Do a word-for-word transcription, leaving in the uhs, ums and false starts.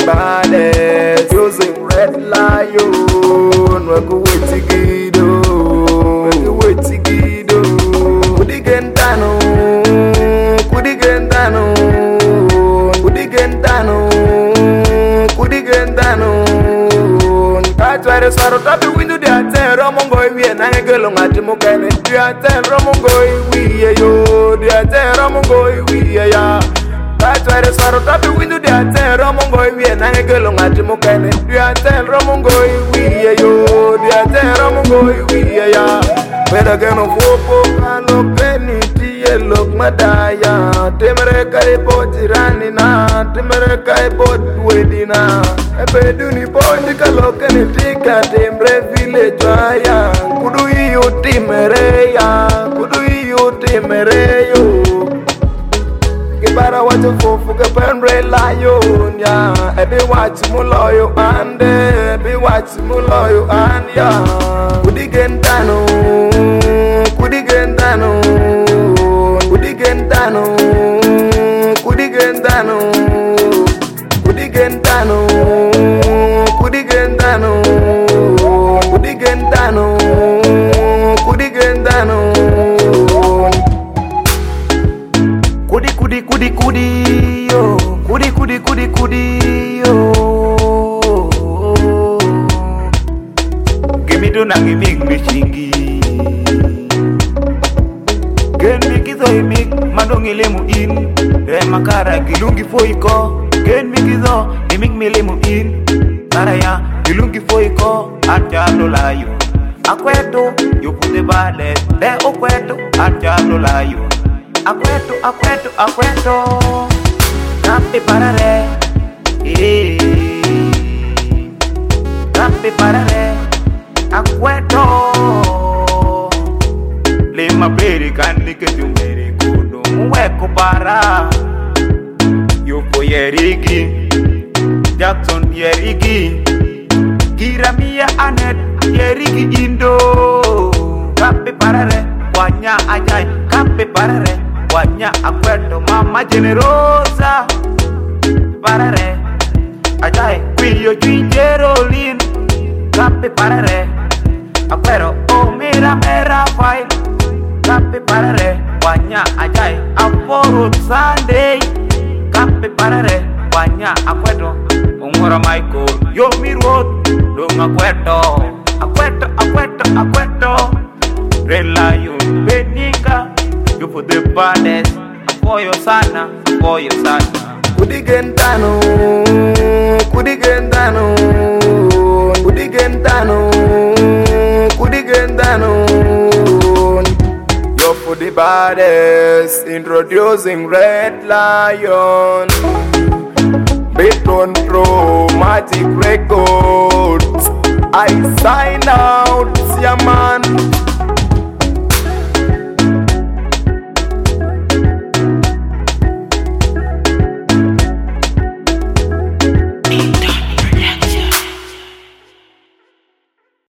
baddest. Using red lion. Wako wetigido. Wako wetigido. Kudigentano. Kudigentano. Kudigentano. Kudigentano. Katware saro tapi windu de aten romongo iwie na ngelo ngati mukene. De aten romongo iwie yo. De aten romongo iwie ya. Katware saro tapi windu de aten romongo iwie na ngelo ngati mukene. De aten romongo iwie yo. De aten romongo iwie ya. Pera geno fopo kano keni tiye lok madaya. Temere kai potirani na. Temere kai pot wedina. Epe duni poti kalokeni tika. Temre village waya. Kudu iyo timere ya. Kudu iyo timere yo. Kibara watu fofu kependre lion ya. Ebi watu muloyo ande. Ebi watu muloyo ande ya. Kudigentano. Kudigentano. Kudigentano. Kudigentano. Kudigentano. Kudigentano. Kudigentano. Kudigentano. Kudi kudi kudi kudi yo. Kudi kudi kudi kudi yo. Gimme do na gimme me chingi. Gen mi kizo imik mandongile mu in. E makara gilungi foiko. Gen mi kizo imik mile mu in. Karaya gilungi foiko. Atjalo layo. Akweto you put the bad. De okweto atjalo layo. Akweto, akweto, akweto. Rampe parare. Eh. Rampe parare. Akweto. Lema beri kanike tumere kudo. Mweko para. Yopo yerigi. Jackson yerigi. Kiramia anet yerigi indo. Rampe parare. Wanya ajay. Kampe parare. Wanya akweto mama generosa. Parare. Ajay kuyo chinjerolin. Kampe parare. Akwero o mira mera file. Kampe parare. Wanya ajay aforo Sunday. Kampe parare. Wanya akweto ungora Michael. Yo mi road. Dong akweto. Akweto akweto akweto. Red Lion Beninga. You put the baddest. For your sana. For your sana. Kudigentano. Kudigentano. Kudigentano. Kudigentano. You're for the baddest. Introducing Red Lion. Beatron Pro Magic Records. I sign out, yeah man.